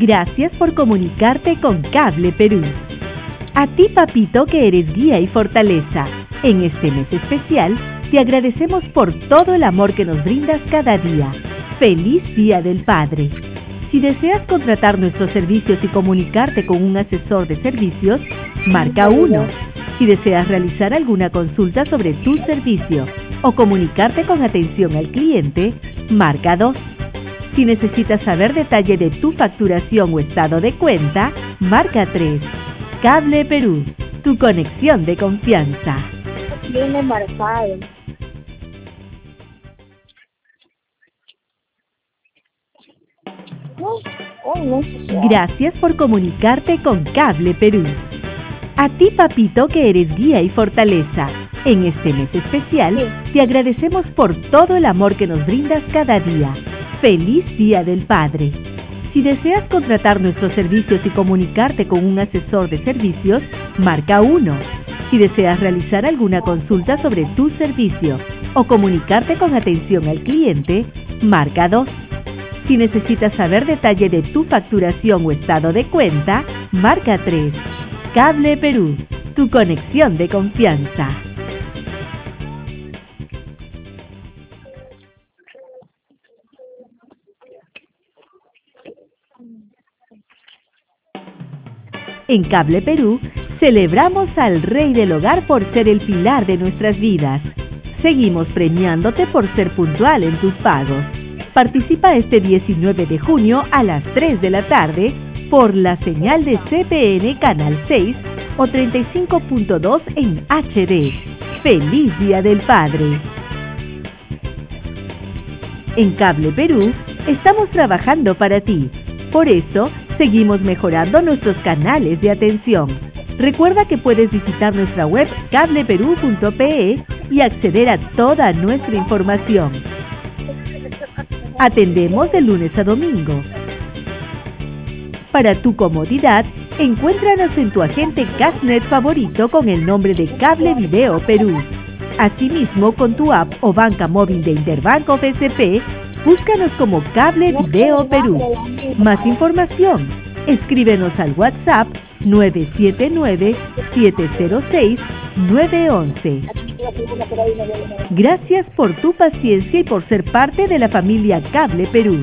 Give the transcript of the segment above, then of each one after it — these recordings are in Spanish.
Gracias por comunicarte con Cable Perú. A ti, papito, que eres guía y fortaleza, en este mes especial te agradecemos por todo el amor que nos brindas cada día. ¡Feliz Día del Padre! Si deseas contratar nuestros servicios y comunicarte con un asesor de servicios, marca 1. Si deseas realizar alguna consulta sobre tu servicio o comunicarte con atención al cliente, marca 2. Si necesitas saber detalle de tu facturación o estado de cuenta, marca 3. Cable Perú, tu conexión de confianza. Viene marcado. Gracias por comunicarte con Cable Perú. A ti, papito, que eres guía y fortaleza, en este mes especial te agradecemos por todo el amor que nos brindas cada día. ¡Feliz Día del Padre! Si deseas contratar nuestros servicios y comunicarte con un asesor de servicios, marca 1. Si deseas realizar alguna consulta sobre tu servicio o comunicarte con atención al cliente, marca 2. Si necesitas saber detalle de tu facturación o estado de cuenta, marca 3. Cable Perú, tu conexión de confianza. En Cable Perú, celebramos al Rey del Hogar por ser el pilar de nuestras vidas. Seguimos premiándote por ser puntual en tus pagos. Participa este 19 de junio a las 3 de la tarde por la señal de CPN Canal 6 o 35.2 en HD. ¡Feliz Día del Padre! En Cable Perú, estamos trabajando para ti. Por eso, seguimos mejorando nuestros canales de atención. Recuerda que puedes visitar nuestra web cableperú.pe y acceder a toda nuestra información. Atendemos de lunes a domingo. Para tu comodidad, encuéntranos en tu agente Cashnet favorito con el nombre de Cable Video Perú. Asimismo, con tu app o banca móvil de Interbanco BCP, búscanos como Cable Video Perú. Más información, escríbenos al WhatsApp 979-706-911. Gracias por tu paciencia y por ser parte de la familia Cable Perú.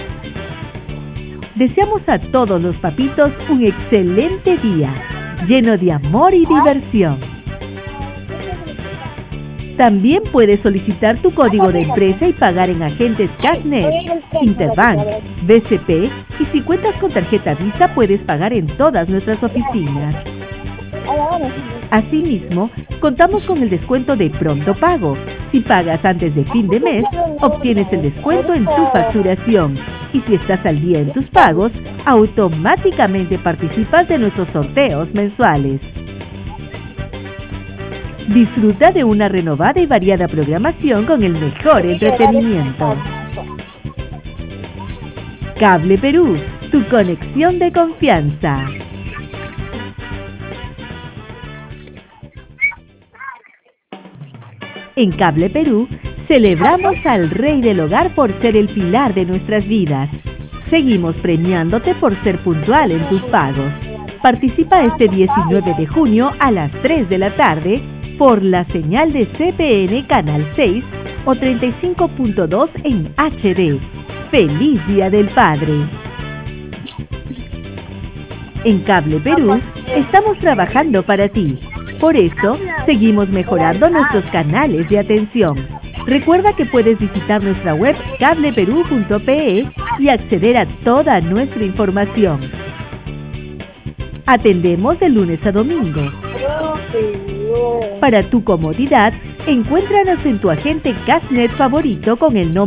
Deseamos a todos los papitos un excelente día, lleno de amor y diversión. También puedes solicitar tu código de empresa y pagar en agentes Cashnet, Interbank, BCP y si cuentas con tarjeta Visa puedes pagar en todas nuestras oficinas. Asimismo, contamos con el descuento de pronto pago. Si pagas antes de fin de mes, obtienes el descuento en tu facturación. Y si estás al día en tus pagos, automáticamente participas de nuestros sorteos mensuales. Disfruta de una renovada y variada programación con el mejor entretenimiento. Cable Perú, tu conexión de confianza. En Cable Perú, celebramos al Rey del Hogar por ser el pilar de nuestras vidas. Seguimos premiándote por ser puntual en tus pagos. Participa este 19 de junio a las 3 de la tarde por la señal de CPN Canal 6 o 35.2 en HD. ¡Feliz Día del Padre! En Cable Perú, estamos trabajando para ti. Por eso, seguimos mejorando nuestros canales de atención. Recuerda que puedes visitar nuestra web cableperú.pe y acceder a toda nuestra información. Atendemos de lunes a domingo. Para tu comodidad, encuéntranos en tu agente Cashnet favorito con el nombre